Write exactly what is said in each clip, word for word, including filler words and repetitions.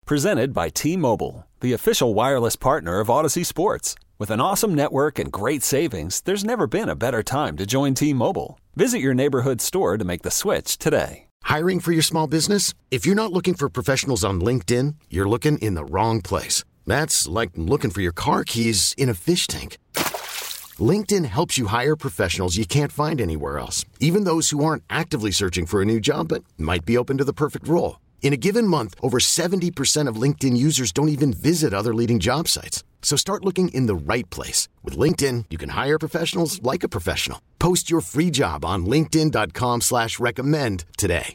Presented by T-Mobile, the official wireless partner of Odyssey Sports. With an awesome network and great savings, there's never been a better time to join T-Mobile. Visit your neighborhood store to make the switch today. Hiring for your small business? If you're not looking for professionals on LinkedIn, you're looking in the wrong place. That's like looking for your car keys in a fish tank. LinkedIn helps you hire professionals you can't find anywhere else, even those who aren't actively searching for a new job but might be open to the perfect role. In a given month, over seventy percent of LinkedIn users don't even visit other leading job sites. So start looking in the right place. With LinkedIn, you can hire professionals like a professional. Post your free job on linkedin.com slash recommend today.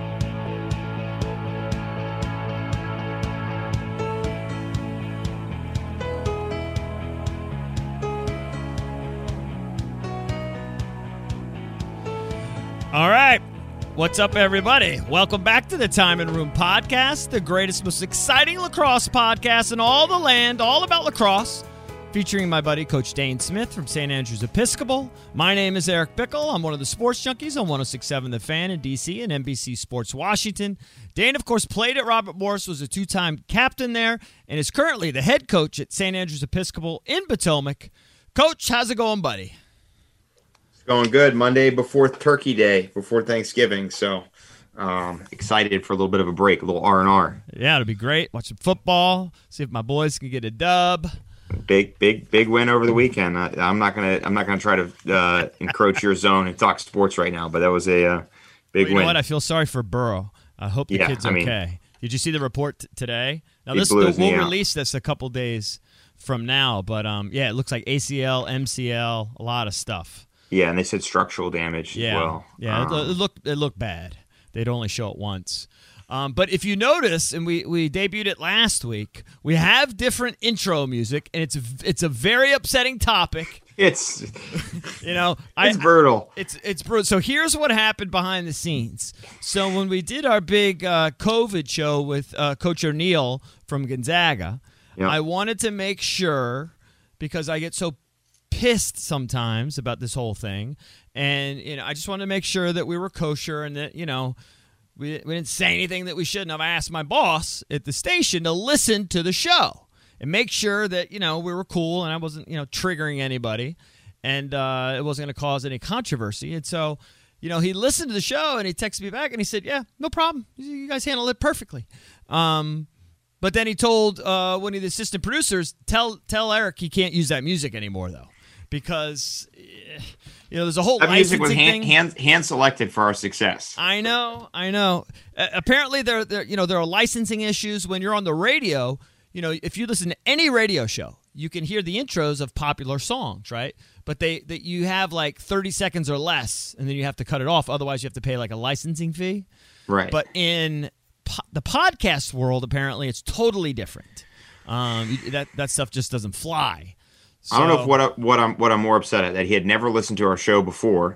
All right. What's up, everybody? Welcome back to the Time and Room Podcast, the greatest, most exciting lacrosse podcast in all the land, all about lacrosse, featuring my buddy, Coach Dane Smith from Saint Andrews Episcopal. My name is Eric Bickle. I'm one of the sports junkies on one oh six point seven The Fan in D C and N B C Sports Washington. Dane, of course, played at Robert Morris, was a two-time captain there, and is currently the head coach at Saint Andrews Episcopal in Potomac. Coach, how's it going, buddy? Going good. Monday before Turkey Day, before Thanksgiving. So um, excited for a little bit of a break, a little R and R. Yeah, it'll be great. Watch some football. See if my boys can get a dub. Big, big, big win over the weekend. I, I'm not gonna, I'm not gonna try to uh, encroach your zone and talk sports right now, but that was a uh, big well, you win. know what? I feel sorry for Burrow. I hope the yeah, kid's I mean, okay. Did you see the report t- today? Now this blew his we'll knee out. release this a couple days from now, but um, yeah, it looks like A C L, M C L, a lot of stuff. Yeah, and they said structural damage yeah. as well. Yeah, um, it, it looked it looked bad. They'd only show it once. Um, but if you notice, and we, we debuted it last week, we have different intro music, and it's it's a very upsetting topic. It's you know, it's I, brutal. It's it's brutal. So here's what happened behind the scenes. So when we did our big uh, COVID show with uh, Coach O'Neill from Gonzaga, Yep. I wanted to make sure, because I get so pissed sometimes about this whole thing, and you know, I just wanted to make sure that we were kosher and that, you know, we we didn't say anything that we shouldn't have. I asked my boss at the station to listen to the show and make sure that, you know, we were cool and I wasn't, you know, triggering anybody, and uh, it wasn't going to cause any controversy. And so, you know, he listened to the show and he texted me back and he said, "Yeah, no problem. You guys handled it perfectly." Um, but then he told uh, one of the assistant producers, "Tell tell Eric he can't use that music anymore, though." Because, you know, there's a whole that music was licensing hand, thing. hand hand selected for our success. I know, I know. Uh, apparently, there, there, you know, there are licensing issues when you're on the radio. You know, if you listen to any radio show, you can hear the intros of popular songs, right? But they, that you have like thirty seconds or less, and then you have to cut it off. Otherwise, you have to pay like a licensing fee. Right. But in po- the podcast world, apparently, it's totally different. Um, that that stuff just doesn't fly. So, I don't know if what I, what I'm what I'm more upset at, that he had never listened to our show before.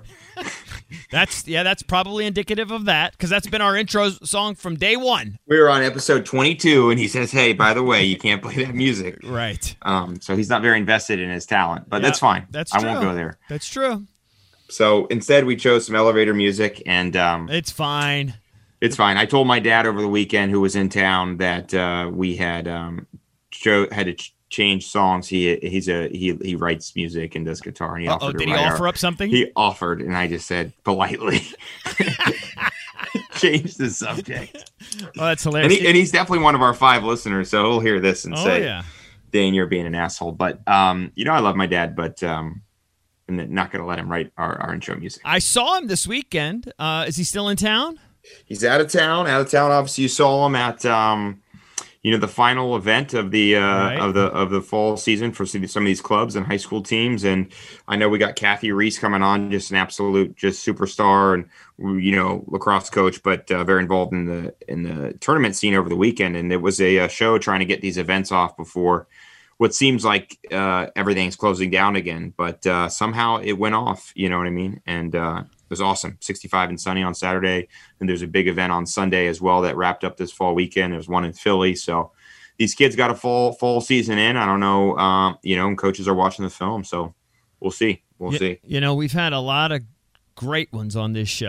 That's yeah, that's probably indicative of that, because that's been our intro song from day one. We were on episode twenty-two, and he says, "Hey, by the way, you can't play that music." Right. Um. So he's not very invested in his talent, but Yeah, that's fine. That's I true. won't go there. That's true. So instead, we chose some elevator music, and um, It's fine. it's fine. I told my dad over the weekend, who was in town, that uh, we had um, cho- had to ch- change songs. He he's a he he writes music and does guitar. And he Oh, offered to did he write offer our- up something? He offered, and I just said politely, change the subject. Oh, that's And, hilarious. he, and he's definitely one of our five listeners, so he'll hear this and oh say, yeah. "Dane, you're being an asshole." But um, you know, I love my dad, but um, I'm not going to let him write our, our intro music. I saw him this weekend. Uh, is he still in town? He's out of town. Out of town. Obviously, you saw him at um, you know, the final event of the uh, Right. of the of the fall season for some some of these clubs and high school teams. And I know we got Kathy Reese coming on, just an absolute just superstar and, you know, lacrosse coach, but uh, very involved in the in the tournament scene over the weekend. And it was a, a show trying to get these events off before what seems like uh, everything's closing down again. But uh, somehow it went off. You know what I mean? And uh, it was awesome. sixty-five and sunny on Saturday. And there's a big event on Sunday as well that wrapped up this fall weekend. There's one in Philly. So these kids got a fall fall season in. I don't know, um, you know, and coaches are watching the film. So we'll see. We'll you, see. You know, we've had a lot of great ones on this show.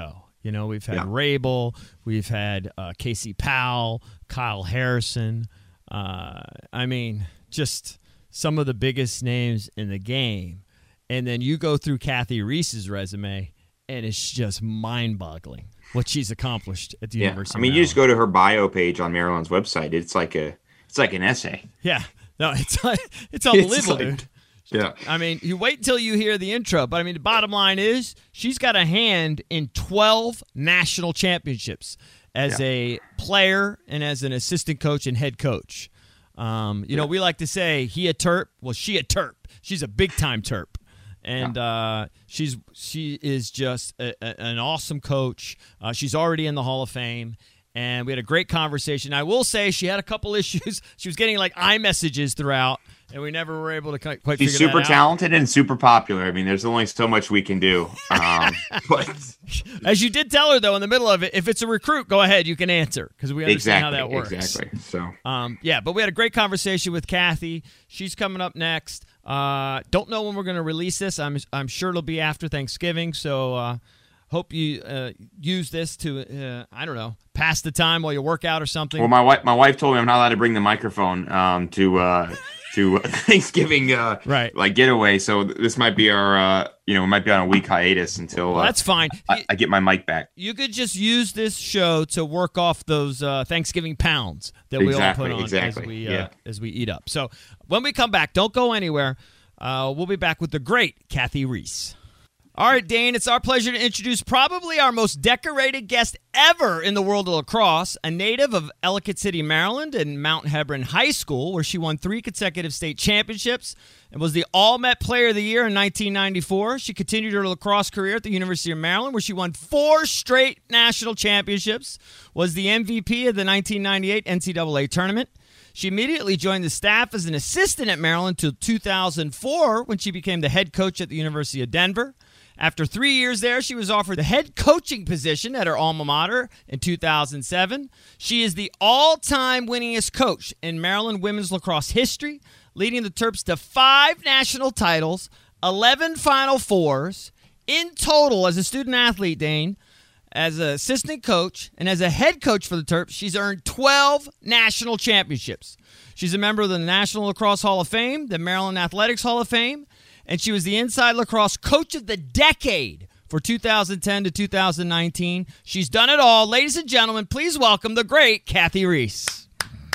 You know, we've had Yeah. Rabel, we've had uh, Casey Powell, Kyle Harrison. Uh, I mean, just some of the biggest names in the game. And then you go through Kathy Reese's resume, and it's just mind-boggling what she's accomplished at the Yeah. University I mean, of you Maryland. just go to her bio page on Maryland's website. It's like a, it's like an essay. Yeah. No, it's it's unbelievable, like- dude. Yeah. I mean, you wait until you hear the intro, but I mean, the bottom line is she's got a hand in twelve national championships as Yeah. a player and as an assistant coach and head coach. Um, you know, we like to say he a Terp. Well, she a Terp. She's a big time Terp. And uh, she's she is just a, a, an awesome coach. Uh, she's already in the Hall of Fame, and we had a great conversation. I will say she had a couple issues. She was getting like iMessages throughout, and we never were able to quite quite She's figure super that out. talented and super popular. I mean, there's only so much we can do. Um, but As you did tell her, though, in the middle of it, if it's a recruit, go ahead. You can answer because we understand exactly, how that works. exactly. So Um, yeah, but we had a great conversation with Kathy. She's coming up next. Uh, don't know when we're going to release this. I'm I'm sure it'll be after Thanksgiving. So uh, hope you uh, use this to uh, I don't know pass the time while you work out or something. well, my wife my wife told me I'm not allowed to bring the microphone um, to uh, to Thanksgiving uh, Right. like getaway. So this might be our uh, you know we might be on a week hiatus until Well, uh, that's fine. I, I get my mic back. You could just use this show to work off those uh, Thanksgiving pounds that we Exactly, all put on exactly, as we uh, yeah. as we eat up. So when we come back, don't go anywhere. Uh, we'll be back with the great Kathy Reese. All right, Dane, it's our pleasure to introduce probably our most decorated guest ever in the world of lacrosse, a native of Ellicott City, Maryland, and Mount Hebron High School, where she won three consecutive state championships and was the All-Met Player of the Year in nineteen ninety-four. She continued her lacrosse career at the University of Maryland, where she won four straight national championships, was the M V P of the nineteen ninety-eight N C double A tournament. She immediately joined the staff as an assistant at Maryland until two thousand four, when she became the head coach at the University of Denver. After three years there, she was offered the head coaching position at her alma mater in two thousand seven. She is the all-time winningest coach in Maryland women's lacrosse history, leading the Terps to five national titles, eleven Final Fours. In total, as a student athlete, Dane, as an assistant coach and as a head coach for the Terps, she's earned twelve national championships. She's a member of the National Lacrosse Hall of Fame, the Maryland Athletics Hall of Fame, and she was the Inside Lacrosse Coach of the Decade for two thousand ten to two thousand nineteen. She's done it all. Ladies and gentlemen, please welcome the great Kathy Reese.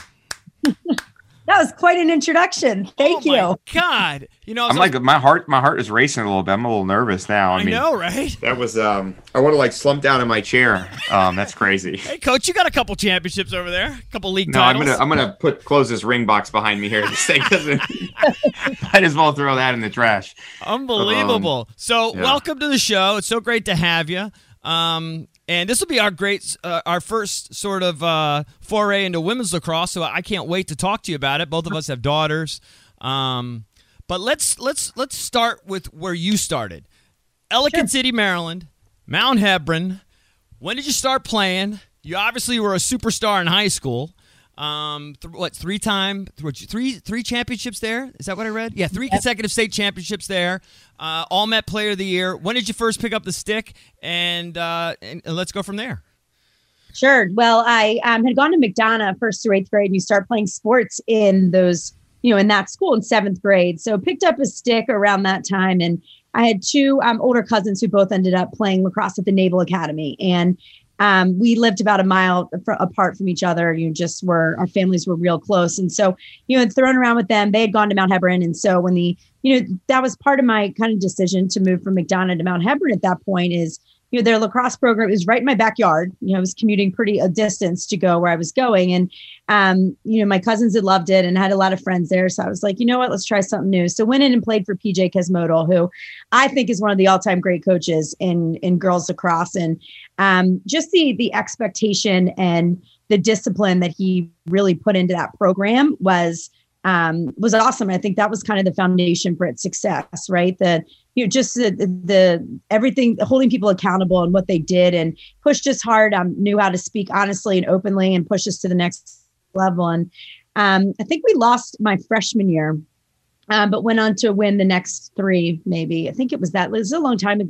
That was quite an introduction. Thank oh you. My God, you know, I'm like my heart my heart is racing a little bit. I'm a little nervous now. I, I mean, know, right? that was um I want to like slump down in my chair. Um, that's crazy. Hey, Coach, you got a couple championships over there, a couple league No, I'm titles. gonna I'm gonna put close this ring box behind me here. This thing doesn't. Might as well throw that in the trash. Unbelievable. Um, so, yeah. welcome to the show. It's so great to have you. Um, and this will be our great, uh, our first sort of uh, foray into women's lacrosse. So I can't wait to talk to you about it. Both of us have daughters. Um, but let's let's let's start with where you started, Ellicott Sure. City, Maryland, Mount Hebron. When did you start playing? You obviously were a superstar in high school. Um, th- what three time th- three three championships there? Is that what I read? Yeah, three consecutive state championships there. Uh, All Met Player of the Year. When did you first pick up the stick? And uh, and, and let's go from there. Sure. Well, I um, had gone to McDonough first through eighth grade, and you start playing sports in those, you know, in that school in seventh grade. So picked up a stick around that time, and I had two um, older cousins who both ended up playing lacrosse at the Naval Academy, and Um, we lived about a mile fr- apart from each other. You know, just were, our families were real close. And so, you know, thrown around with them, they had gone to Mount Hebron. And so when the, you know, that was part of my kind of decision to move from McDonough to Mount Hebron at that point is, you know, their lacrosse program is right in my backyard. You know, I was commuting pretty a distance to go where I was going. And, um, you know, my cousins had loved it and had a lot of friends there. So I was like, you know what, let's try something new. So went in and played for P J Kesmodal, who I think is one of the all-time great coaches in, in girls lacrosse. And um, just the, the expectation and the discipline that he really put into that program was, um, was awesome. I think that was kind of the foundation for its success, right? The, you know, just the, the, the everything, holding people accountable and what they did and pushed us hard, um, knew how to speak honestly and openly and push us to the next level. And um, I think we lost my freshman year, um, but went on to win the next three, maybe. I think it was that, it was a long time ago.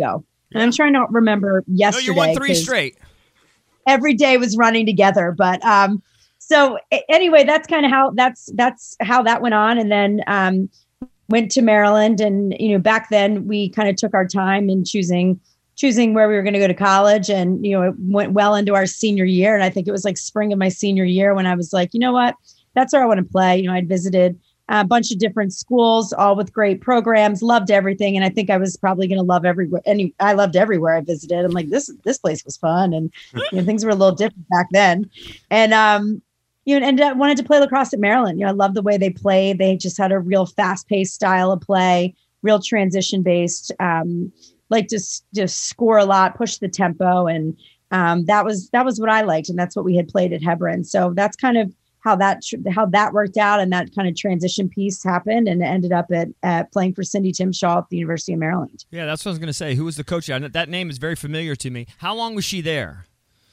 And I'm trying to remember yesterday. No, you won three straight. Every day was running together. But um, so anyway, that's kind of how that's that's how that went on. And then um, went to Maryland. And, you know, back then we kind of took our time in choosing choosing where we were going to go to college. And, you know, it went well into our senior year. And I think it was like spring of my senior year when I was like, you know what, that's where I want to play. You know, I'd visited a bunch of different schools, all with great programs, loved everything. And I think I was probably going to love everywhere. And I loved everywhere I visited. I'm like, this, this place was fun. And you know, things were a little different back then. And, um, you know, and I wanted to play lacrosse at Maryland. You know, I love the way they played. They just had a real fast paced style of play, real transition based, um, like just, just score a lot, push the tempo. And, um, that was, that was what I liked. And that's what we had played at Hebron. So that's kind of how that how that worked out, and that kind of transition piece happened, and ended up at, at playing for Cindy Timshaw at the University of Maryland. Yeah, that's what I was going to say. Who was the coach? That name is very familiar to me. How long was she there?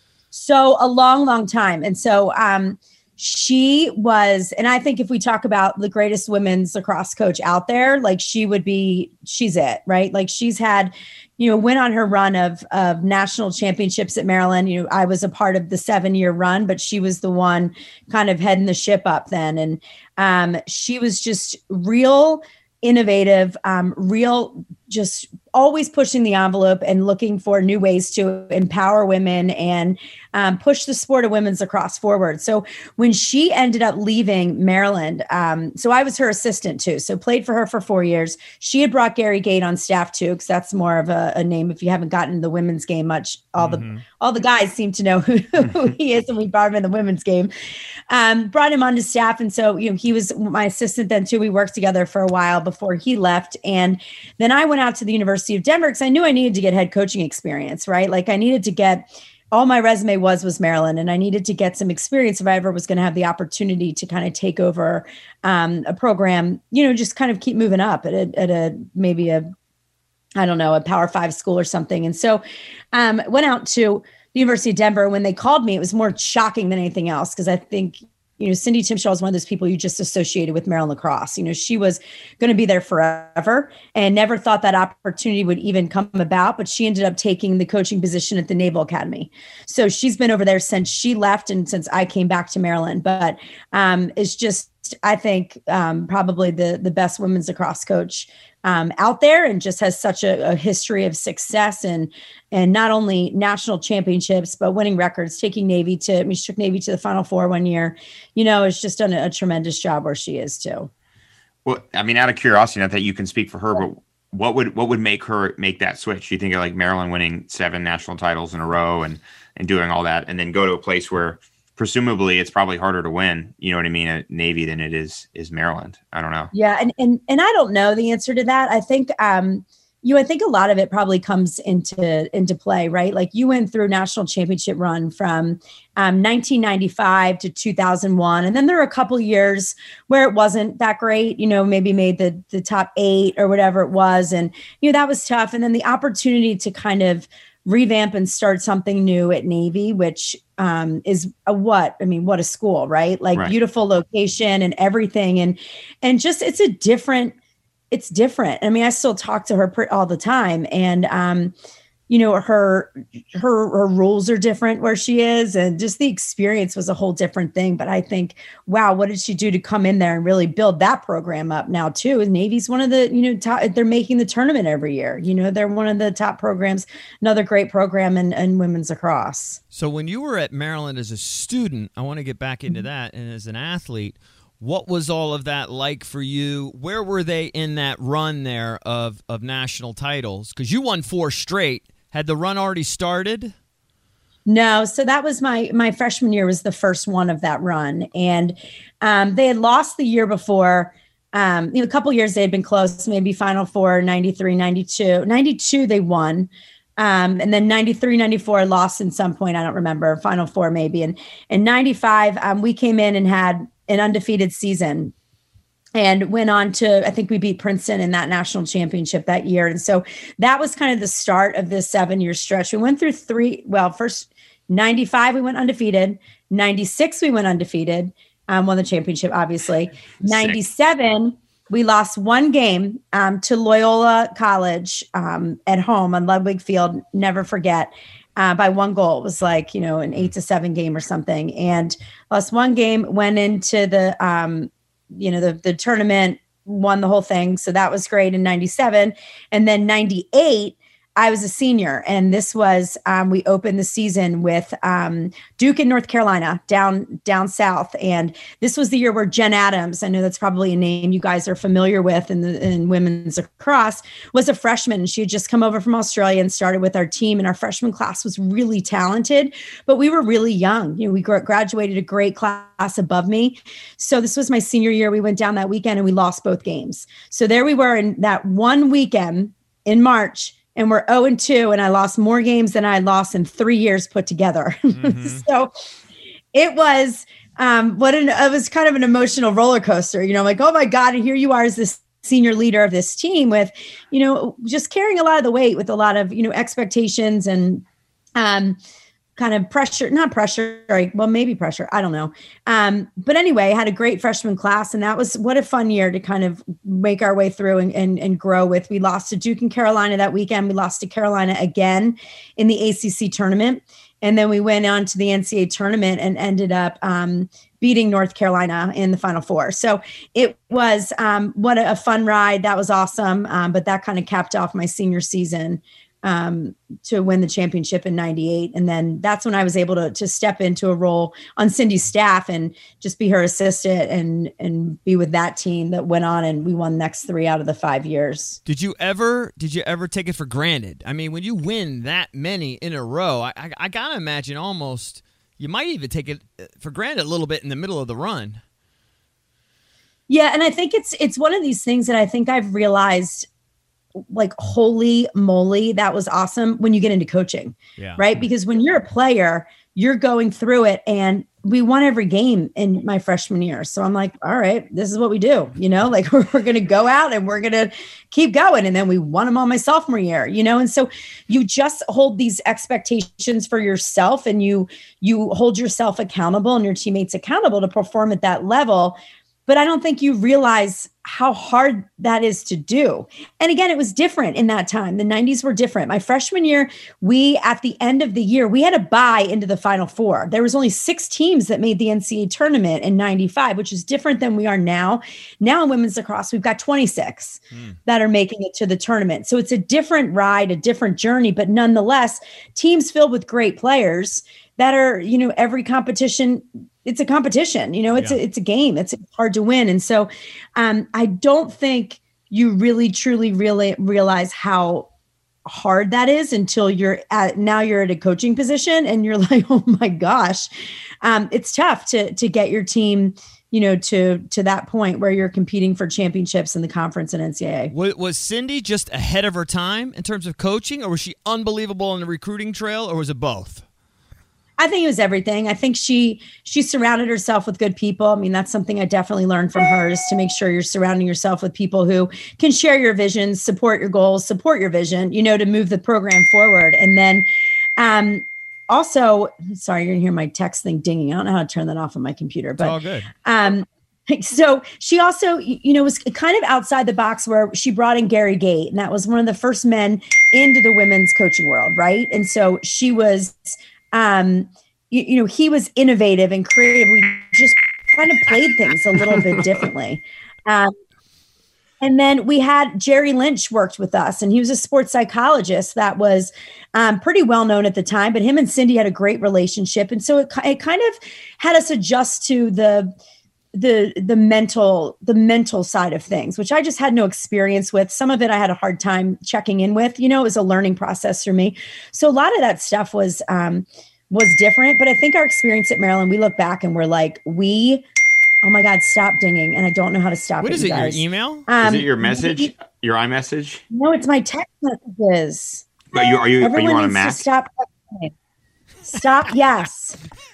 So a long, long time. And so um, she was, and I think if we talk about the greatest women's lacrosse coach out there, like she would be, she's it, right? Like she's had, you know, went on her run of of national championships at Maryland. You know, I was a part of the seven year run, but she was the one kind of heading the ship up then. And um, she was just real innovative, um, real, just always pushing the envelope and looking for new ways to empower women and um, push the sport of women's lacrosse forward. So when she ended up leaving Maryland, um, so I was her assistant too. So played for her for four years. She had brought Gary Gate on staff too, because that's more of a, a name. If you haven't gotten in the women's game much, all mm-hmm. the all the guys seem to know who, who he is, and we brought him in the women's game. Um, brought him onto staff, and so you know he was my assistant then too. We worked together for a while before he left, and then I went out to the University of Denver because I knew I needed to get head coaching experience, right? Like I needed to get, all my resume was, was Maryland, and I needed to get some experience if I ever was going to have the opportunity to kind of take over um, a program, you know, just kind of keep moving up at a, at a, maybe a, I don't know, a Power Five school or something. And so um, went out to the University of Denver. When they called me, it was more shocking than anything else, because I think, you know, Cindy Timshaw is one of those people you just associated with Maryland lacrosse. You know, she was going to be there forever and never thought that opportunity would even come about, but she ended up taking the coaching position at the Naval Academy. So she's been over there since she left and since I came back to Maryland, but um, it's just, I think um, probably the, the best women's lacrosse coach um, out there, and just has such a, a history of success and, and not only national championships, but winning records, taking Navy to, I mean, she took Navy to the Final Four one year, you know, it's just done a, a tremendous job where she is too. Well, I mean, out of curiosity, not that you can speak for her, but what would, what would make her make that switch? You think of like Maryland winning seven national titles in a row and, and doing all that, and then go to a place where presumably it's probably harder to win, you know what I mean, at Navy than it is, is Maryland. I don't know. Yeah. And, and, and I don't know the answer to that. I think, um, you, I think a lot of it probably comes into, into play, right? Like you went through national championship run from um, nineteen ninety-five to two thousand one. And then there were a couple years where it wasn't that great, you know, maybe made the, the top eight or whatever it was. And, you know, that was tough. And then the opportunity to kind of revamp and start something new at Navy, which um, is a what, I mean, what a school, right? Like right. Beautiful location and everything. And, and just, it's a different, it's different. I mean, I still talk to her all the time, and, um, you know, her, her, her rules are different where she is, and just the experience was a whole different thing. But I think, wow, what did she do to come in there and really build that program up now too? And Navy's one of the, you know, top, they're making the tournament every year. You know, they're one of the top programs, another great program in, in women's lacrosse. So when you were at Maryland as a student, I want to get back into that. And as an athlete, what was all of that like for you? Where were they in that run there of, of national titles? Because you won four straight. Had the run already started? No. So that was my, my freshman year was the first one of that run. And um, they had lost the year before. Um, you know, a couple years they had been close, maybe Final Four, ninety-three, ninety-two. ninety-two they won. Um, and then ninety-three, ninety-four lost in some point. I don't remember. Final Four maybe. And in ninety-five, um, we came in and had an undefeated season. And went on to, I think we beat Princeton in that national championship that year. And so that was kind of the start of this seven year stretch. We went through three, well, first ninety-five, we went undefeated. ninety-six, we went undefeated, um, won the championship, obviously. ninety-seven, we lost one game um, to Loyola College um, at home on Ludwig Field. Never forget. Uh, by one goal. It was like, you know, an eight to seven game or something. And lost one game, went into the, um, you know, the, the tournament, won the whole thing. So that was great in ninety-seven. And then ninety-eight, I was a senior. And this was, um, we opened the season with um, Duke in North Carolina down, down south. And this was the year where Jen Adams, I know that's probably a name you guys are familiar with in the in women's lacrosse, was a freshman. She had just come over from Australia and started with our team. And our freshman class was really talented, but we were really young. You know, we graduated a great class above me. So this was my senior year. We went down that weekend and we lost both games. So there we were in that one weekend in March, and we're oh and two, and I lost more games than I lost in three years put together. Mm-hmm. So it was um, what an, it was kind of an emotional roller coaster. You know, like, oh my God, and here you are as this senior leader of this team with, you know, just carrying a lot of the weight with a lot of, you know, expectations and um, kind of pressure, not pressure, right? Well, maybe pressure. I don't know. Um, but anyway, I had a great freshman class, and that was what a fun year to kind of make our way through and, and, and grow with. We lost to Duke and Carolina that weekend. We lost to Carolina again in the A C C tournament. And then we went on to the N C A A tournament and ended up um, beating North Carolina in the Final Four. So it was um, what a, a fun ride. That was awesome. Um, but that kind of capped off my senior season um, to win the championship in ninety-eight. And then that's when I was able to, to step into a role on Cindy's staff and just be her assistant and, and be with that team that went on, and we won the next three out of the five years. Did you ever, did you ever take it for granted? I mean, when you win that many in a row, I, I, I gotta imagine almost, you might even take it for granted a little bit in the middle of the run. Yeah. And I think it's, it's one of these things that I think I've realized, like, holy moly, that was awesome when you get into coaching, yeah. right? Because when you're a player, you're going through it, and we won every game in my freshman year. So I'm like, all right, this is what we do, you know, like we're, we're going to go out and we're going to keep going. And then we won them all my sophomore year, you know? And so you just hold these expectations for yourself, and you, you hold yourself accountable and your teammates accountable to perform at that level. But I don't think you realize how hard that is to do. And again, it was different in that time. The nineties were different. My freshman year, we, at the end of the year, we had to buy into the Final Four. There was only six teams that made the N C A A tournament in ninety-five, which is different than we are now. Now in women's lacrosse, we've got twenty-six mm. that are making it to the tournament. So it's a different ride, a different journey, but nonetheless, teams filled with great players that are, you know, every competition, it's a competition, you know, it's, yeah. a, it's a game. It's hard to win. And so um, I don't think you really, truly, really realize how hard that is until you're at, now you're at a coaching position and you're like, oh my gosh, um, it's tough to, to get your team, you know, to, to that point where you're competing for championships in the conference and N C A A. Was, was Cindy just ahead of her time in terms of coaching, or was she unbelievable on the recruiting trail, or was it both? I think it was everything. I think she she surrounded herself with good people. I mean, that's something I definitely learned from her, is to make sure you're surrounding yourself with people who can share your vision, support your goals, support your vision, you know, to move the program forward. And then um, also, sorry, you're gonna hear my text thing dinging. I don't know how to turn that off on my computer, but it's all good. Um, so she also, you know, was kind of outside the box, where she brought in Gary Gait, and that was one of the first men into the women's coaching world, right? And so she was Um, you, you know, he was innovative and creative. We just kind of played things a little bit differently. Um, and then we had Jerry Lynch worked with us, and he was a sports psychologist that was um, pretty well known at the time, but him and Cindy had a great relationship. And so it, it kind of had us adjust to the, the, the mental, the mental side of things, which I just had no experience with. Some of it I had a hard time checking in with, you know, it was a learning process for me. So a lot of that stuff was, um, was different, but I think our experience at Maryland, we look back and we're like, we, oh my God, stop dinging. And I don't know how to stop what it. What is it? Guys. Your email? Um, is it your message? We, your iMessage? No, it's my text messages. But you, are you, Everyone are you on a needs Mac? to stop. Stop. Yes.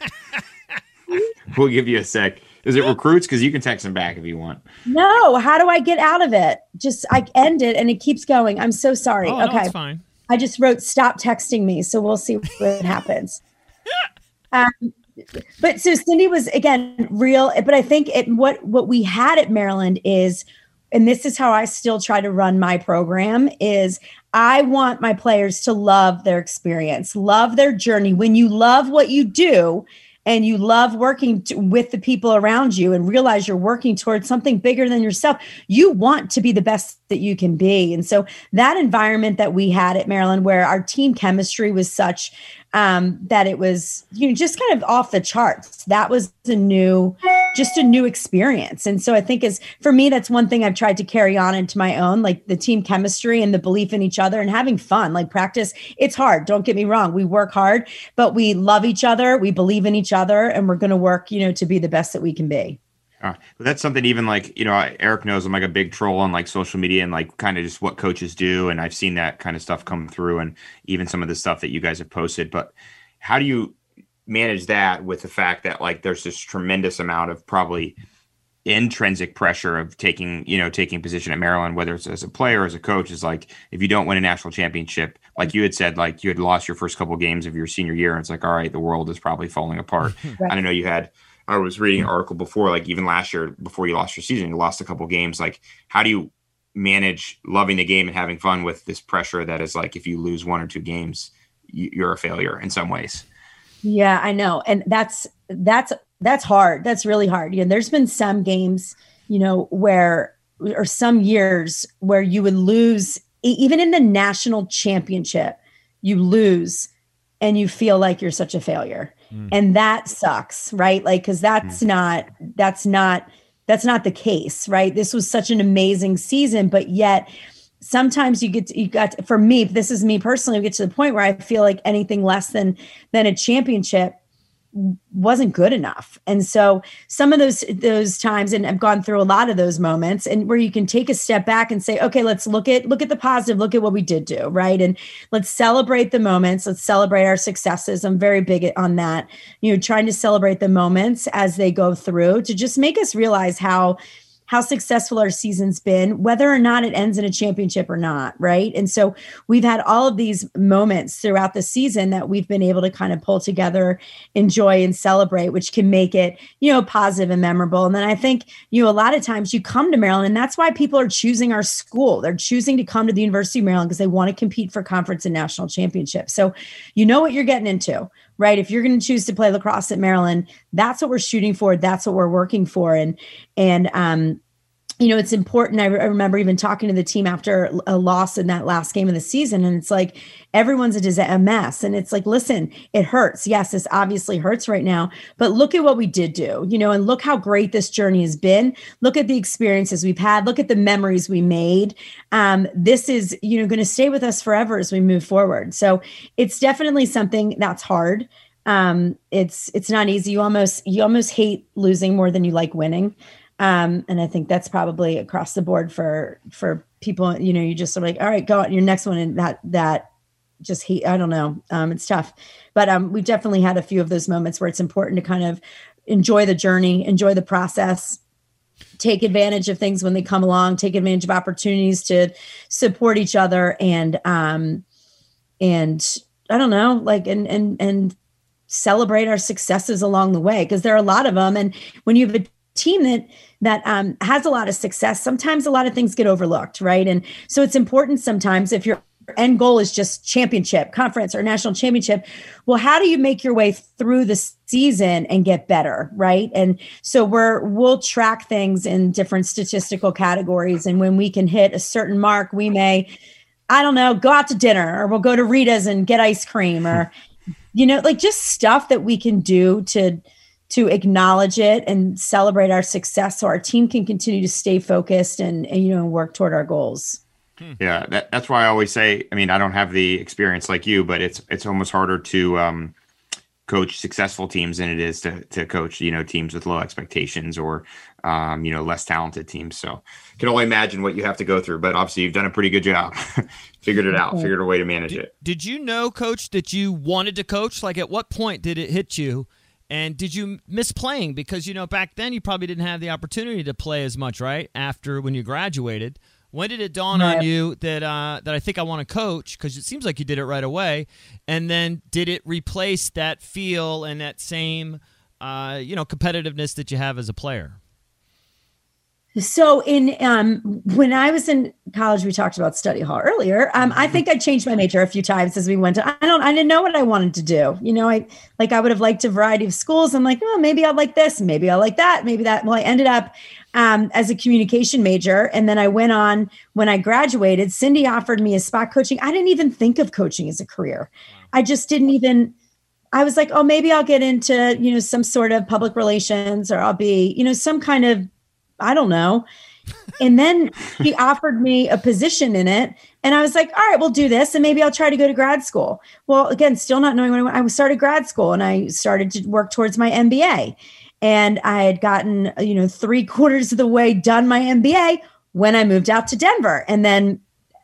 We'll give you a sec. Is it recruits? Because you can text them back if you want. No. How do I get out of it? Just I end it and it keeps going. I'm so sorry. Oh, okay, no, it's fine. I just wrote stop texting me, so we'll see what happens. Um, but so Cindy was, again, real. But I think it, what what we had at Maryland is and this is how I still try to run my program, is I want my players to love their experience, love their journey. When you love what you do and you love working to, with the people around you and realize you're working towards something bigger than yourself, you want to be the best that you can be. And so that environment that we had at Maryland, where our team chemistry was such um, that it was, you know, just kind of off the charts, that was a new, just a new experience. And so I think is for me, that's one thing I've tried to carry on into my own, like the team chemistry and the belief in each other and having fun, like practice. It's hard. Don't get me wrong. We work hard, but we love each other. We believe in each other, and we're going to work, you know, to be the best that we can be. Uh, but that's something even like, you know, Eric knows I'm like a big troll on like social media and like kind of just what coaches do. And I've seen that kind of stuff come through, and even some of the stuff that you guys have posted. But how do you manage that with the fact that like there's this tremendous amount of probably intrinsic pressure of taking, you know, taking position at Maryland, whether it's as a player or as a coach, is like, if you don't win a national championship, like you had said, like you had lost your first couple of games of your senior year, and it's like, all right, the world is probably falling apart. Right. I know you had, I was reading an article before, like even last year, before you lost your season, you lost a couple games. Like, how do you manage loving the game and having fun with this pressure that is like, if you lose one or two games, you're a failure in some ways? Yeah, I know. And that's, that's, that's hard. That's really hard. You know, there's been some games, you know, where, or some years where you would lose, even in the national championship, you lose and you feel like you're such a failure. Mm. And that sucks, right? Like, cause that's mm. not, that's not, that's not the case, right? This was such an amazing season, but yet sometimes you get, to, you got, to, for me, this is me personally, we get to the point where I feel like anything less than, than a championship wasn't good enough. And so some of those, those times, and I've gone through a lot of those moments, and where you can take a step back and say, okay, let's look at, look at the positive, look at what we did do. Right. And let's celebrate the moments. Let's celebrate our successes. I'm very big on that, you know, trying to celebrate the moments as they go through to just make us realize how, how successful our season's been, whether or not it ends in a championship or not. Right. And so we've had all of these moments throughout the season that we've been able to kind of pull together, enjoy, and celebrate, which can make it, you know, positive and memorable. And then I think, you know, a lot of times you come to Maryland, and that's why people are choosing our school. They're choosing to come to the University of Maryland because they want to compete for conference and national championships. So you know what you're getting into, right? If you're going to choose to play lacrosse at Maryland, that's what we're shooting for. That's what we're working for. And, and, um, you know, it's important. I, re- I remember even talking to the team after a loss in that last game of the season. And it's like, everyone's a, dis- a mess. And it's like, listen, it hurts. Yes, this obviously hurts right now, but look at what we did do, you know, and look how great this journey has been. Look at the experiences we've had. Look at the memories we made. Um, this is, you know, going to stay with us forever as we move forward. So it's definitely something that's hard. Um, it's, it's not easy. You almost, you almost hate losing more than you like winning. Um, and I think that's probably across the board for, for people, you know, you just are like, all right, go on your next one. And that, that just hate, I don't know. Um, it's tough, but, um, we've definitely had a few of those moments where it's important to kind of enjoy the journey, enjoy the process, take advantage of things when they come along, take advantage of opportunities to support each other. And, um, and I don't know, like, and, and, and celebrate our successes along the way, because there are a lot of them. And when you have a team that that um, has a lot of success, sometimes a lot of things get overlooked, right? And so it's important sometimes, if your end goal is just championship, conference, or national championship, well, how do you make your way through the season and get better, right? And so we're we'll track things in different statistical categories, and when we can hit a certain mark, we may, I don't know, go out to dinner, or we'll go to Rita's and get ice cream, or you know, like just stuff that we can do to to acknowledge it and celebrate our success, so our team can continue to stay focused and, and you know, work toward our goals. Yeah, that, that's why I always say, I mean, I don't have the experience like you, but it's it's almost harder to um, coach successful teams than it is to to coach, you know, teams with low expectations or, um, you know, less talented teams. So I can only imagine what you have to go through, but obviously you've done a pretty good job. Figured it out, figured a way to manage did, it. Did you know, Coach, that you wanted to coach? Like, at what point did it hit you? And did you miss playing? Because, you know, back then you probably didn't have the opportunity to play as much, right? After when you graduated. When did it dawn right. on you that uh, that I think I want to coach? Because it seems like you did it right away. And then did it replace that feel and that same, uh, you know, competitiveness that you have as a player? So in um, when I was in college, we talked about study hall earlier. Um, I think I changed my major a few times as we went. To, I don't. I didn't know what I wanted to do. You know, I like I would have liked a variety of schools. I'm like, oh, maybe I'll like this. Maybe I'll like that. Maybe that. Well, I ended up um, as a communication major, and then I went on when I graduated. Cindy offered me a spot coaching. I didn't even think of coaching as a career. I just didn't even. I was like, oh, maybe I'll get into you know some sort of public relations, or I'll be you know some kind of I don't know. And then he offered me a position in it. And I was like, all right, we'll do this. And maybe I'll try to go to grad school. Well, again, still not knowing what I want. I started grad school and I started to work towards my M B A. And I had gotten, you know, three quarters of the way done my M B A when I moved out to Denver. And then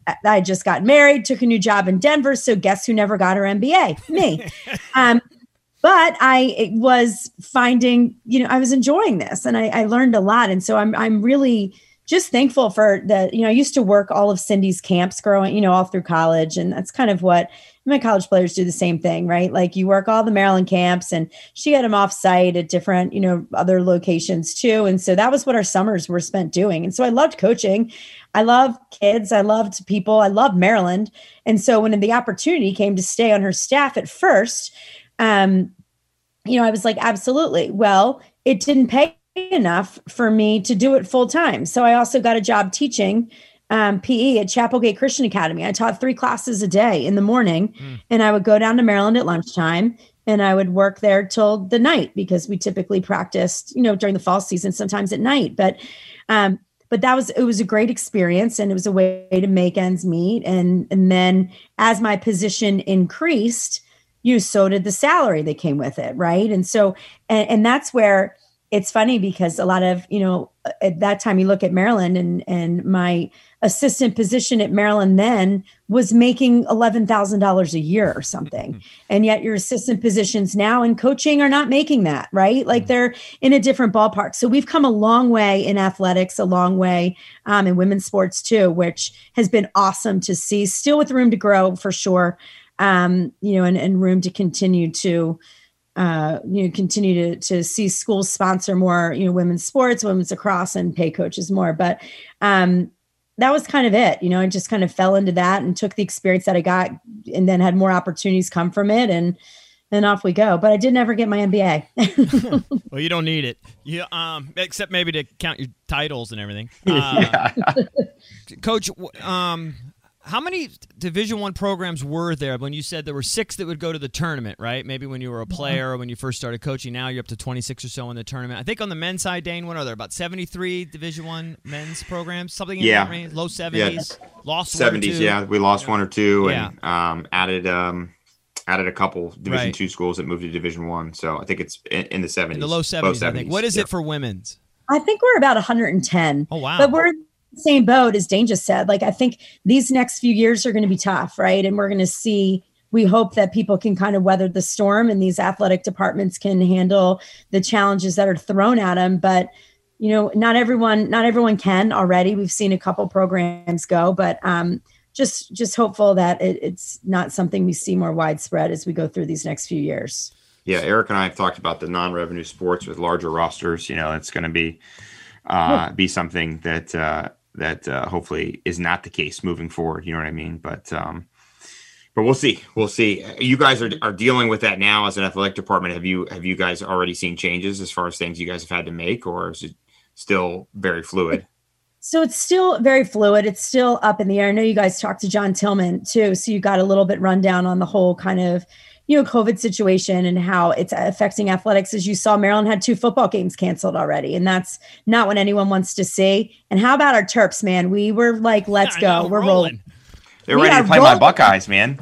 I just got married, took a new job in Denver. So guess who never got her M B A? Me. um, But I was finding, you know, I was enjoying this and I, I learned a lot. And so I'm I'm really just thankful for the, you know, I used to work all of Cindy's camps growing, you know, all through college. And that's kind of what my college players do the same thing, right? Like you work all the Maryland camps and she had them off site at different, you know, other locations too. And so that was what our summers were spent doing. And so I loved coaching. I love kids. I loved people. I loved Maryland. And so when the opportunity came to stay on her staff at first, Um, you know, I was like, absolutely. Well, it didn't pay enough for me to do it full time. So I also got a job teaching um, P E at Chapelgate Christian Academy. I taught three classes a day in the morning mm. and I would go down to Maryland at lunchtime and I would work there till the night because we typically practiced, you know, during the fall season, sometimes at night. But, um, but that was, it was a great experience and it was a way to make ends meet. And, and then as my position increased, you so did the salary that came with it. Right. And so, and, and that's where it's funny because a lot of, you know, at that time you look at Maryland and, and my assistant position at Maryland then was making eleven thousand dollars a year or something. Mm-hmm. And yet your assistant positions now in coaching are not making that, right? Like mm-hmm. they're in a different ballpark. So we've come a long way in athletics, a long way um, in women's sports too, which has been awesome to see, still with room to grow for sure. Um, you know, and, and room to continue to, uh, you know, continue to, to see schools sponsor more, you know, women's sports, women's lacrosse and pay coaches more. But um, that was kind of it. You know, I just kind of fell into that and took the experience that I got and then had more opportunities come from it. And then off we go. But I did never get my M B A. Well, you don't need it. You, um, except maybe to count your titles and everything. Uh, yeah. Coach, um, how many Division One programs were there when you said there were six that would go to the tournament, right? Maybe when you were a player or when you first started coaching. Now you're up to twenty-six or so in the tournament. I think on the men's side, Dane, what are there? About seventy-three Division One men's programs? Something in yeah. that range? Low seventies? Yeah. Lost seventies, one or two? yeah. We lost yeah. one or two yeah. and um, added um, added a couple Division right. Two schools that moved to Division One. So I think it's in, in the seventies. In the low seventies, low I think. What is yep. it for women's? I think we're about one hundred ten. Oh, wow. But we're same boat as Dane just said. Like, I think these next few years are going to be tough, right? And we're going to see, we hope that people can kind of weather the storm and these athletic departments can handle the challenges that are thrown at them. But, you know, not everyone, not everyone can already. We've seen a couple programs go, but um, just, just hopeful that it, it's not something we see more widespread as we go through these next few years. Yeah. Eric and I have talked about the non-revenue sports with larger rosters. You know, it's going to be, uh, yeah. be something that, uh, that uh, hopefully is not the case moving forward. You know what I mean? But, um, but we'll see. We'll see. You guys are, are dealing with that now as an athletic department. Have you, have you guys already seen changes as far as things you guys have had to make, or is it still very fluid? So it's still very fluid. It's still up in the air. I know you guys talked to John Tillman too. So you got a little bit rundown on the whole kind of, you know, COVID situation and how it's affecting athletics. As you saw, Maryland had two football games canceled already, and that's not what anyone wants to see. And how about our Terps, man? We were like, let's go. Know, we're rolling. rolling. They're we ready to play rolling. My Buckeyes, man.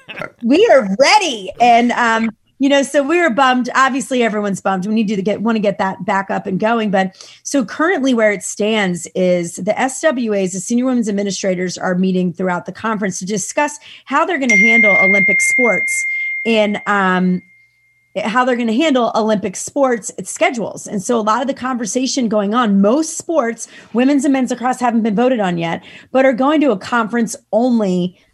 We are ready. And, um, you know, so we were bummed. Obviously, everyone's bummed. We need to get want to get that back up and going. But so currently where it stands is the S W As, the Senior Women's Administrators, are meeting throughout the conference to discuss how they're going to handle Olympic sports and um, how they're going to handle Olympic sports schedules. And so a lot of the conversation going on, most sports, women's and men's lacrosse haven't been voted on yet, but are going to a conference only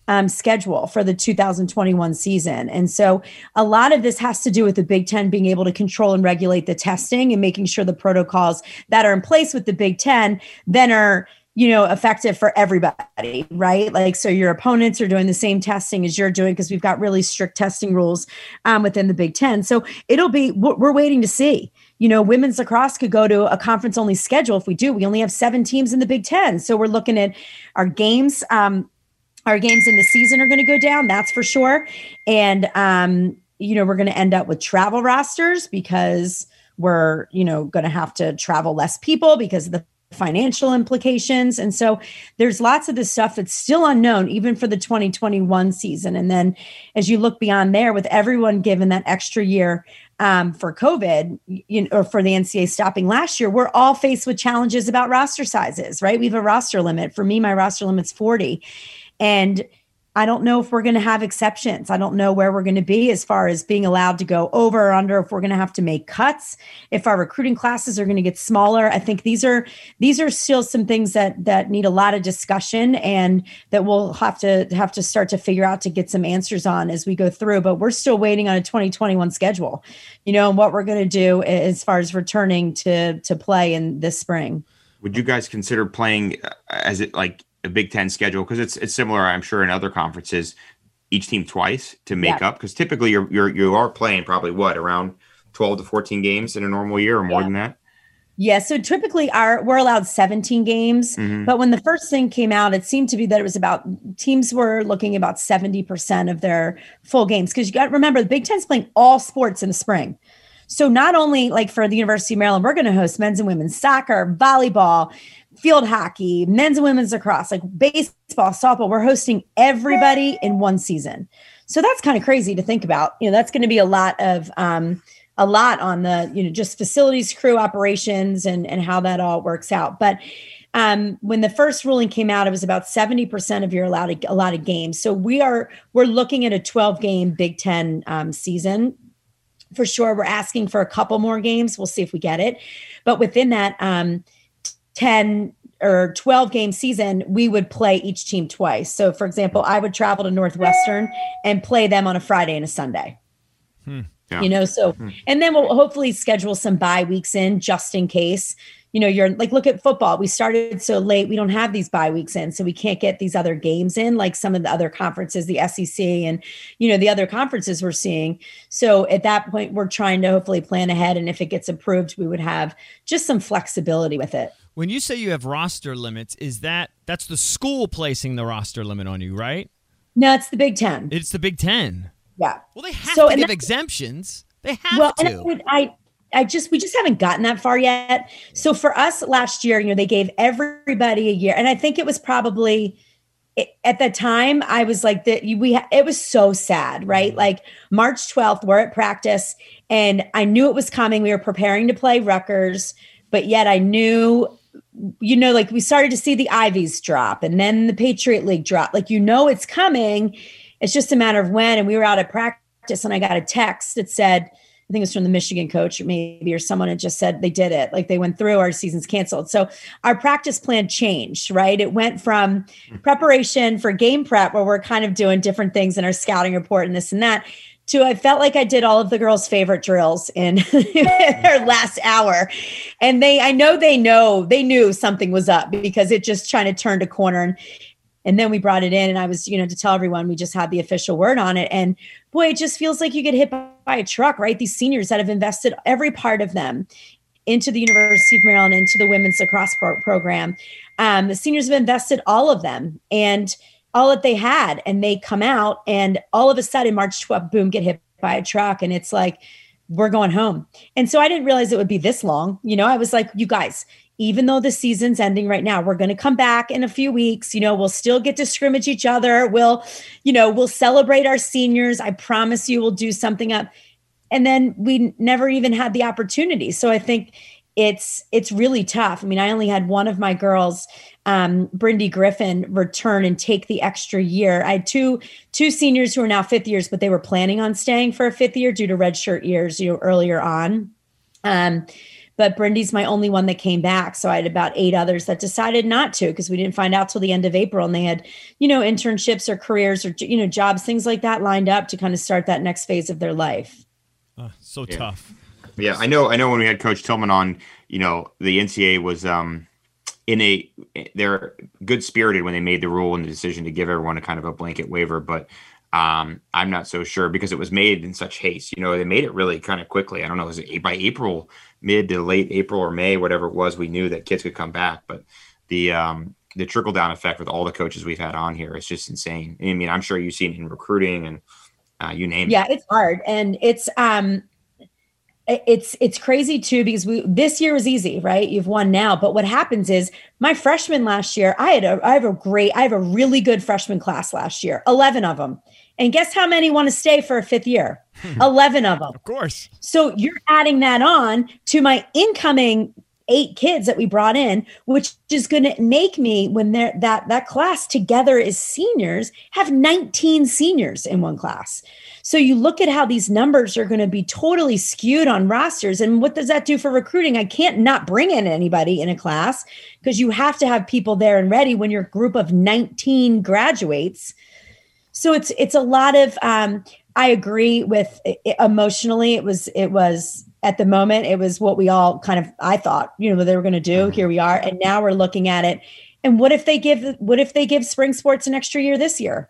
um, schedule for the two thousand twenty-one season. And so a lot of this has to do with the Big Ten being able to control and regulate the testing and making sure the protocols that are in place with the Big Ten then are, you know, effective for everybody, right? Like, so your opponents are doing the same testing as you're doing, because we've got really strict testing rules um, within the Big Ten. So it'll be, we're waiting to see. You know, women's lacrosse could go to a conference only schedule. If we do, we only have seven teams in the Big Ten. So we're looking at our games. Um, our games in the season are going to go down. That's for sure. And, um, you know, we're going to end up with travel rosters because we're, you know, going to have to travel less people because of the financial implications. And so there's lots of this stuff that's still unknown, even for the twenty twenty-one season. And then as you look beyond there, with everyone given that extra year um, for COVID, you know, or for the N C A A stopping last year, we're all faced with challenges about roster sizes, right? We have a roster limit. For me, my roster limit's forty. And I don't know if we're going to have exceptions. I don't know where we're going to be as far as being allowed to go over or under, if we're going to have to make cuts, if our recruiting classes are going to get smaller. I think these are these are still some things that that need a lot of discussion and that we'll have to have to start to figure out to get some answers on as we go through. But we're still waiting on a twenty twenty-one schedule, you know, and what we're going to do as far as returning to to play in this spring. Would you guys consider playing as it like a Big Ten schedule? Because it's it's similar, I'm sure, in other conferences, each team twice to make yeah. up. Because typically you're you're you are playing probably what, around twelve to fourteen games in a normal year, or more yeah. than that. Yeah. So typically our we're allowed seventeen games, mm-hmm. but when the first thing came out, it seemed to be that it was about teams were looking about seventy percent of their full games. Because you got to remember, the Big Ten's playing all sports in the spring. So not only like for the University of Maryland, we're going to host men's and women's soccer, volleyball, field hockey, men's and women's lacrosse, like baseball, softball. We're hosting everybody in one season. So that's kind of crazy to think about. You know, that's going to be a lot of, um, a lot on the, you know, just facilities, crew, operations, and, and how that all works out. But um, when the first ruling came out, it was about seventy percent of your allowed a lot of games. So we are, we're looking at a twelve game Big Ten um, season. For sure. We're asking for a couple more games. We'll see if we get it. But within that, um, ten or twelve game season, we would play each team twice. So for example, I would travel to Northwestern and play them on a Friday and a Sunday, hmm. yeah. you know, so, hmm. and then we'll hopefully schedule some bye weeks in just in case, you know, you're like, look at football. We started so late. We don't have these bye weeks in, so we can't get these other games in, like some of the other conferences, the S E C and, you know, the other conferences we're seeing. So at that point, we're trying to hopefully plan ahead. And if it gets approved, we would have just some flexibility with it. When you say you have roster limits, is that that's the school placing the roster limit on you, right? No, it's the Big Ten. It's the Big Ten. Yeah. Well, they have so, to give exemptions. They have well, to. And I, I I just, we just haven't gotten that far yet. So for us last year, you know, they gave everybody a year. And I think it was probably at the time I was like that we, it was so sad, right? Like March twelfth, we're at practice and I knew it was coming. We were preparing to play Rutgers, but yet I knew, you know, like we started to see the Ivies drop and then the Patriot League drop. Like, you know, it's coming. It's just a matter of when. And we were out at practice and I got a text that said, I think it was from the Michigan coach, or maybe, or someone had just said they did it. Like they went through, our season's canceled. So our practice plan changed, right? It went from preparation for game prep, where we're kind of doing different things in our scouting report and this and that, to I felt like I did all of the girls' favorite drills in their last hour. And they, I know they know, they knew something was up because it just trying to turn a corner. And, And then we brought it in and I was, you know, to tell everyone, we just had the official word on it. And boy, it just feels like you get hit by a truck, right? These seniors that have invested every part of them into the University of Maryland, into the women's lacrosse pro- program. Um, the seniors have invested all of them and all that they had. And they come out and all of a sudden, March twelfth, boom, get hit by a truck. And it's like, we're going home. And so I didn't realize it would be this long. You know, I was like, you guys, even though the season's ending right now, we're going to come back in a few weeks. You know, we'll still get to scrimmage each other. We'll, you know, we'll celebrate our seniors. I promise you we'll do something up. And then we never even had the opportunity. So I think it's, it's really tough. I mean, I only had one of my girls, um, Brindy Griffin, return and take the extra year. I had two, two seniors who are now fifth years, but they were planning on staying for a fifth year due to redshirt years, you know, earlier on. Um, but Brindy's my only one that came back. So I had about eight others that decided not to, because we didn't find out till the end of April, and they had, you know, internships or careers or, you know, jobs, things like that lined up to kind of start that next phase of their life. Uh, so yeah. tough. Yeah, I know. I know when we had Coach Tillman on, you know, the N C A A was um, in a they're good spirited when they made the rule and the decision to give everyone a kind of a blanket waiver, but um, I'm not so sure because it was made in such haste. You know, they made it really kind of quickly. I don't know, was it by April, mid to late April or May, whatever it was, we knew that kids could come back. But the um, the trickle down effect with all the coaches we've had on here is just insane. I mean, I'm sure you've seen it in recruiting and uh, you name yeah, it. Yeah, it's hard, and it's um. It's it's crazy too, because we this year was easy, right? You've won now, but what happens is my freshman last year, I had a I have a great I have a really good freshman class last year, eleven of them, and guess how many want to stay for a fifth year? eleven of them, of course. So you're adding that on to my incoming eight kids that we brought in, which is going to make me, when they're that that class together as seniors, have nineteen seniors in one class. So you look at how these numbers are going to be totally skewed on rosters. And what does that do for recruiting? I can't not bring in anybody in a class, because you have to have people there and ready when your group of nineteen graduates. So it's it's a lot of, um, I agree with it, emotionally. It was, it was at the moment, it was what we all kind of, I thought, you know, what they were going to do. Here we are. And now we're looking at it. And what if they give, what if they give spring sports an extra year this year?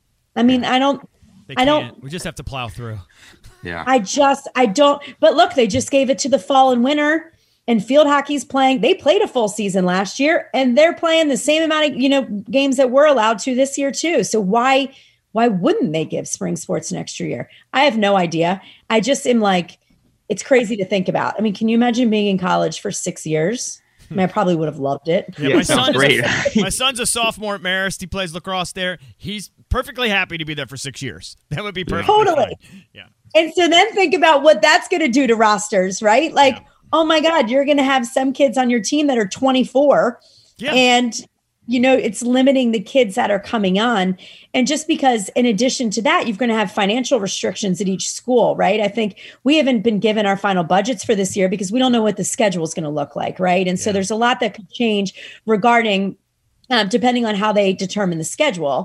I mean, I don't, They I can't. don't, we just have to plow through. Yeah. I just, I don't, but look, they just gave it to the fall and winter, and field hockey's playing. They played a full season last year, and they're playing the same amount of, you know, games that we're allowed to this year too. So why, why wouldn't they give spring sports an extra year? I have no idea. I just am like, it's crazy to think about. I mean, can you imagine being in college for six years? I mean, I probably would have loved it. Yeah, Yeah, my, sounds son great. Is a, my son's a sophomore at Marist. He plays lacrosse there. He's perfectly happy to be there for six years. That would be perfect. Totally. Yeah. And so then think about what that's going to do to rosters, right? Like, yeah. Oh my God, you're going to have some kids on your team that are twenty-four, yeah. and you know, it's limiting the kids that are coming on. And just because in addition to that, you're going to have financial restrictions at each school, right? I think we haven't been given our final budgets for this year because we don't know what the schedule is going to look like, right? And yeah. so there's a lot that could change regarding, um, depending on how they determine the schedule.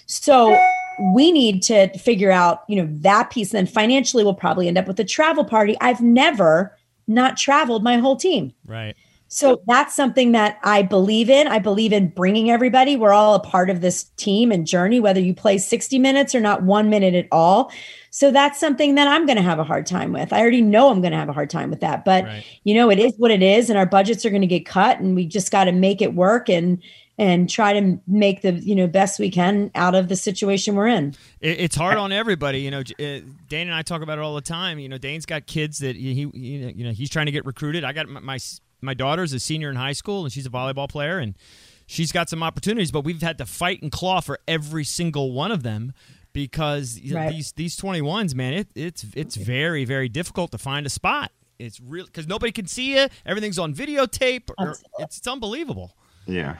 So we need to figure out, you know, that piece. And then financially, we'll probably end up with a travel party. I've never not traveled my whole team. Right. So that's something that I believe in. I believe in bringing everybody. We're all a part of this team and journey, whether you play sixty minutes or not one minute at all. So that's something that I'm going to have a hard time with. I already know I'm going to have a hard time with that, but right. you know, it is what it is. And our budgets are going to get cut, and we just got to make it work and, and try to make the, you know, best we can out of the situation we're in. It's hard on everybody. You know, Dane and I talk about it all the time. You know, Dane's got kids that he, you know, he's trying to get recruited. I got my, my My daughter's a senior in high school, and she's a volleyball player, and she's got some opportunities, but we've had to fight and claw for every single one of them because right. these these twenty-ones, man, it, it's it's very, very difficult to find a spot. It's real because nobody can see you. Everything's on videotape. Or, it's, it's unbelievable. Yeah.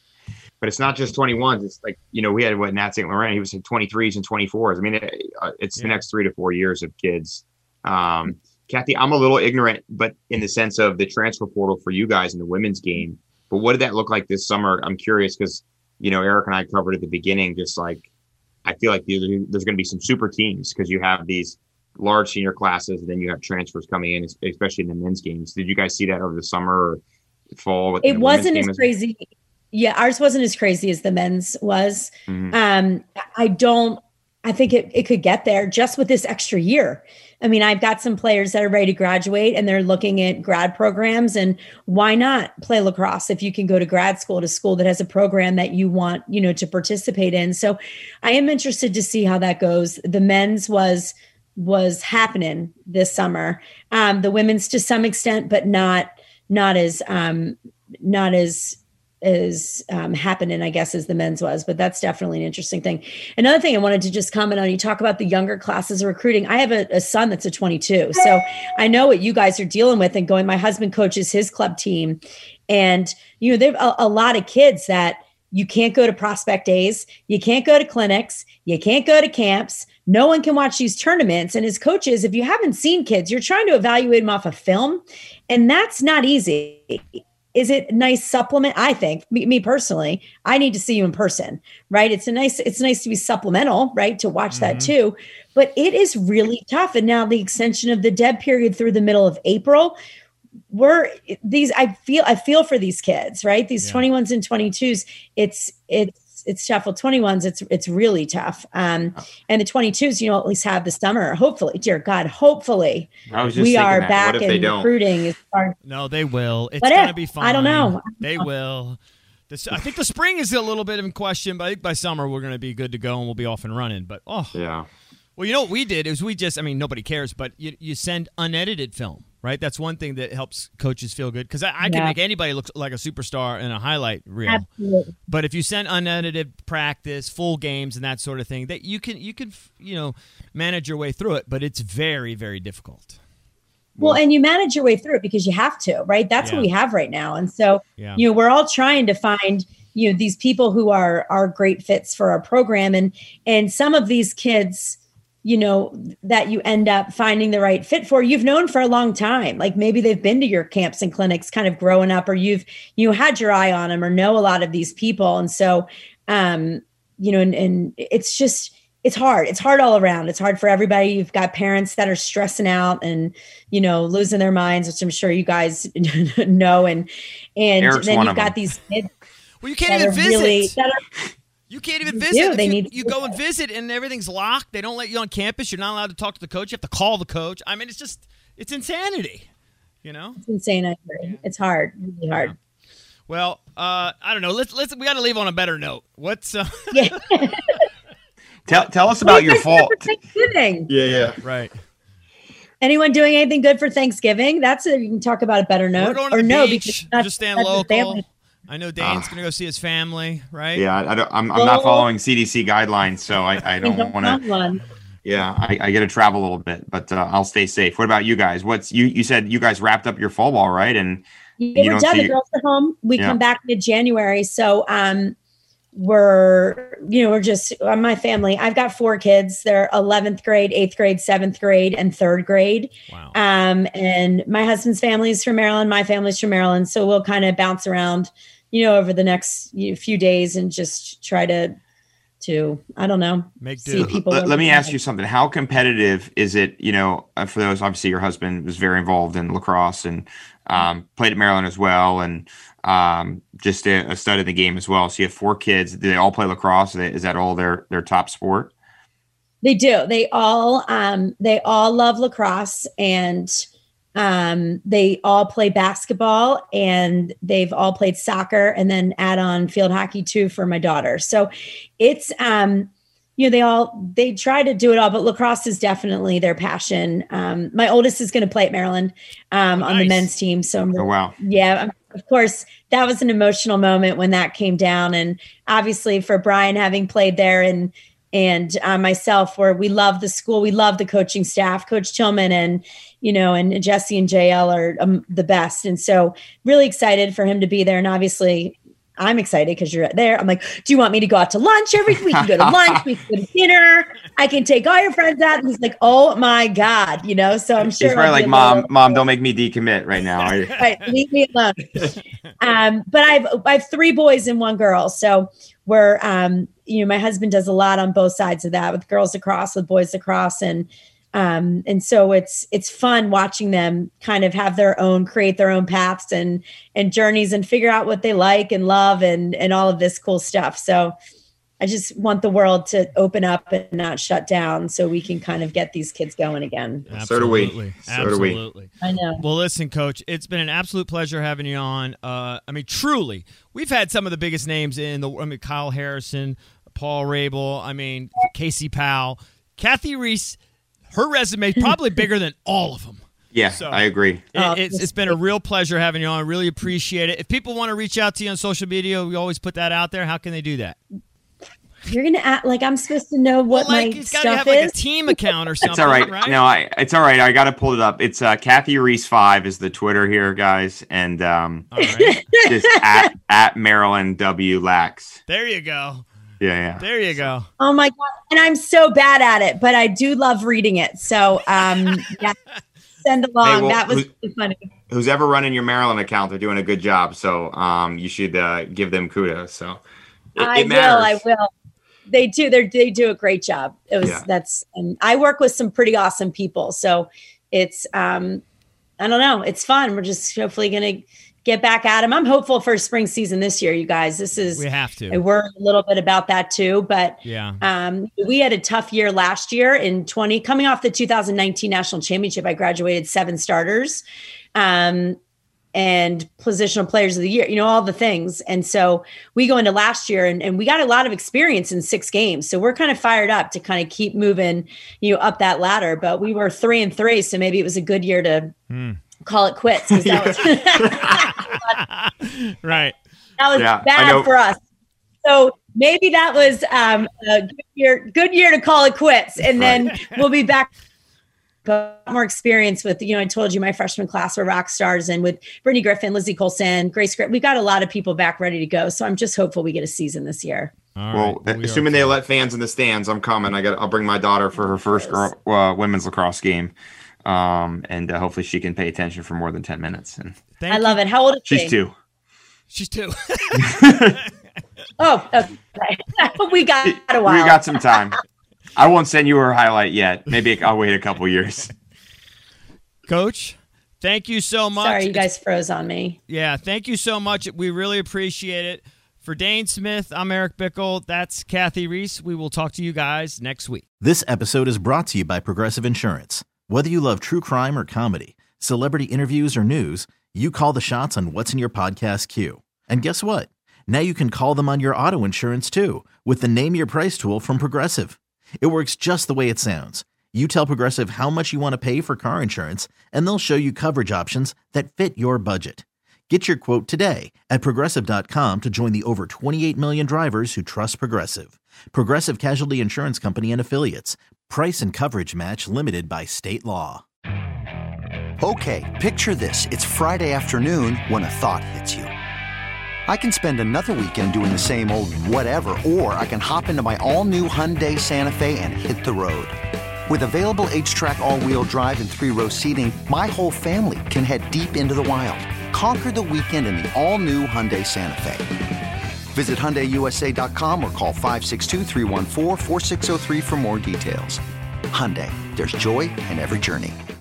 But it's not just twenty-ones. It's like, you know, we had what Nat Saint Laurent, he was in twenty-threes and twenty-fours. I mean, it, it's yeah. the next three to four years of kids. Um Kathy, I'm a little ignorant, but in the sense of the transfer portal for you guys in the women's game. But what did that look like this summer? I'm curious because, you know, Eric and I covered at the beginning, just like, I feel like there's going to be some super teams because you have these large senior classes, and then you have transfers coming in, especially in the men's games. Did you guys see that over the summer or fall? It wasn't as crazy. Yeah, ours wasn't as crazy as the men's was. Mm-hmm. Um, I don't, I think it, it could get there just with this extra year. I mean, I've got some players that are ready to graduate, and they're looking at grad programs, and why not play lacrosse if you can go to grad school at a school that has a program that you want, you know, to participate in. So I am interested to see how that goes. The men's was, was happening this summer. Um, the women's to some extent, but not, not as, um, not as, is um, happening, I guess, as the men's was, but that's definitely an interesting thing. Another thing I wanted to just comment on, you talk about the younger classes of recruiting. I have a, a son that's a twenty-two. So I know what you guys are dealing with and going, my husband coaches his club team, and, you know, there's a, a lot of kids that You can't go to prospect days. You can't go to clinics. You can't go to camps. No one can watch these tournaments. And as coaches, if you haven't seen kids, you're trying to evaluate them off a film. And that's not easy. Is it a nice supplement? I think, me, me personally, I need to see you in person, right? It's a nice, it's nice to be supplemental, right? To watch mm-hmm. that too. But it is really tough. And now the extension of the dead period through the middle of April, we're these, I feel, I feel for these kids, right? These yeah. twenty-ones and twenty-twos, it's, it's, it's tough. Well, twenty-ones, it's, it's really tough. Um, and the twenty-twos, you know, at least have the summer, hopefully, dear God, hopefully we are that. back in recruiting. Our, no, they will. It's going to be fine. I don't know. They will. This, I think the spring is a little bit in question, but I think by summer we're going to be good to go and we'll be off and running. But, oh, yeah. Well, you know what we did is we just, I mean, nobody cares, but you, you send unedited film, right? That's one thing that helps coaches feel good because I, I can yeah. make anybody look like a superstar in a highlight reel. Absolutely. But if you send unedited practice, full games, and that sort of thing, that you can, you can, you know, manage your way through it, but it's very, very difficult. Well, and you manage your way through it because you have to, right? That's yeah. what we have right now. And so, yeah. you know, we're all trying to find, you know, these people who are, are great fits for our program. And, and some of these kids, you know, that you end up finding the right fit for, you've known for a long time. Like maybe they've been to your camps and clinics kind of growing up, or you've, you had your eye on them or know a lot of these people. And so, um, you know, and, and it's just, it's hard. It's hard all around. It's hard for everybody. You've got parents that are stressing out and, you know, losing their minds, which I'm sure you guys know. And, and Eric's then one you've of got them. these kids. Well, you can't even visit. Really, that are, You can't even visit. Do. They you, need you go and visit and everything's locked. They don't let you on campus. You're not allowed to talk to the coach. You have to call the coach. I mean, it's just, it's insanity, you know? It's insane. I agree. Yeah. It's hard, really hard. Yeah. Well, uh, I don't know. Let's, let's, we got to leave on a better note. What's, uh, yeah. tell, tell us about your fall. Thanksgiving. Yeah, yeah. Right. Anyone doing anything good for Thanksgiving? That's a, you can talk about a better note. We're going to or the no, beach. Because just staying local. I know Dane's uh, going to go see his family, right? Yeah, I don't, I'm, I'm not following C D C guidelines, so I, I don't want to. Yeah, I, I got to travel a little bit, but uh, I'll stay safe. What about you guys? What's you? You said you guys wrapped up your fall ball, right? And yeah, you we're done. The girls are home. We yeah. come back mid-January, so um, we're you know we're just uh, my family. I've got four kids. They're eleventh grade, eighth grade, seventh grade, and third grade. Wow. Um, and my husband's family is from Maryland. My family's from Maryland, so we'll kind of bounce around, you know, over the next you know, few days and just try to, to, I don't know, make see people. Let, let me ask you something. How competitive is it? You know, uh, for those, obviously your husband was very involved in lacrosse and um, played at Maryland as well. And um, just a, a stud in the game as well. So you have four kids. Do they all play lacrosse? Is that all their, their top sport? They do. They all, um, they all love lacrosse, and Um, they all play basketball, and they've all played soccer, and then add on field hockey too for my daughter. So it's, um, you know, they all, they try to do it all, but lacrosse is definitely their passion. Um, my oldest is going to play at Maryland, um, oh, on nice. the men's team. So I'm, oh, wow. Yeah, of course that was an emotional moment when that came down. And obviously for Brian, having played there, and And uh, myself, where we love the school, we love the coaching staff, Coach Tillman and, you know, and Jesse and J L are um, the best. And so really excited for him to be there. And obviously I'm excited because you're there. I'm like, do you want me to go out to lunch every week? We can go to lunch, we can go to dinner. I can take all your friends out. And he's like, oh my God, you know, so I'm sure. He's probably like, mom, little- mom, don't make me decommit right now. Right, leave me alone. um, but I've, I have three boys and one girl. So we're, um, you know, my husband does a lot on both sides of that, with girls lacrosse, with boys lacrosse. And, um, and so it's, it's fun watching them kind of have their own, create their own paths and, and journeys and figure out what they like and love and, and all of this cool stuff. So I just want the world to open up and not shut down so we can kind of get these kids going again. Absolutely. So do we. So Absolutely. do we. I know. Well, listen, Coach, it's been an absolute pleasure having you on. Uh, I mean, truly, we've had some of the biggest names in the, I mean, Kyle Harrison, Paul Rabel, I mean, Casey Powell, Kathy Reese. Her resume is probably bigger than all of them. Yeah, so I agree. It, it's, it's been a real pleasure having you on. I really appreciate it. If people want to reach out to you on social media, we always put that out there. How can they do that? You're gonna act like I'm supposed to know what well, like, my it's stuff gotta have is. like a team account or something. It's all right. right? No, I. It's all right. I got to pull it up. It's uh, Kathy Reese five is the Twitter here, guys, and um, All right. just at at Marilyn W Lax. There you go. Yeah, yeah. There you go. Oh my god! And I'm so bad at it, but I do love reading it. So, um, yeah, send along. Hey, well, that was who- really funny. Who's ever running your Maryland account? They're doing a good job. So um, you should uh, give them kudos. So it, I it will. matters. I will. They do. They they do a great job. It was Yeah. that's. And I work with some pretty awesome people. So it's. um I don't know. It's fun. We're just hopefully going to get back at them. I'm hopeful for spring season this year, you guys. This is. We have to. I worry a little bit about that too, but Yeah. um, we had a tough year last year in twenty. Coming off the two thousand nineteen national championship, I graduated seven starters. Um, and positional players of the year, you know, all the things. And so we go into last year and, and we got a lot of experience in six games. So we're kind of fired up to kind of keep moving, you know, up that ladder. But we were three and three. So maybe it was a good year to Mm. call it quits. 'Cause that was, Right. that was Yeah, I bad know. for us. So maybe that was um, a good year, good year to call it quits. And then we'll be back. But more experience with, you know, I told you my freshman class were rock stars, and with Brittany Griffin, Lizzie Colson, Grace Griffin, we've got a lot of people back ready to go. So I'm just hopeful we get a season this year. All Well, right. We are assuming they okay. let fans in the stands, I'm coming. I got. I'll bring my daughter for her first girl, uh, women's lacrosse game, um, and uh, hopefully she can pay attention for more than ten minutes. And Thank I love you. it. How old is she's she? two. She's two. Oh, okay. we got a while. We got some time. I won't send you her highlight yet. Maybe I'll wait a couple years. Coach, thank you so much. Sorry, you guys froze on me. Yeah, thank you so much. We really appreciate it. For Dane Smith, I'm Eric Bickle. That's Kathy Reese. We will talk to you guys next week. This episode is brought to you by Progressive Insurance. Whether you love true crime or comedy, celebrity interviews or news, you call the shots on what's in your podcast queue. And guess what? Now you can call them on your auto insurance too with the Name Your Price tool from Progressive. It works just the way it sounds. You tell Progressive how much you want to pay for car insurance, and they'll show you coverage options that fit your budget. Get your quote today at Progressive dot com to join the over twenty-eight million drivers who trust Progressive. Progressive Casualty Insurance Company and Affiliates. Price and coverage match limited by state law. Okay, picture this. It's Friday afternoon when a thought hits you. I can spend another weekend doing the same old whatever, or I can hop into my all-new Hyundai Santa Fe and hit the road. With available H-Track all-wheel drive and three-row seating, my whole family can head deep into the wild. Conquer the weekend in the all-new Hyundai Santa Fe. Visit Hyundai U S A dot com or call five six two, three one four, four six zero three for more details. Hyundai, there's joy in every journey.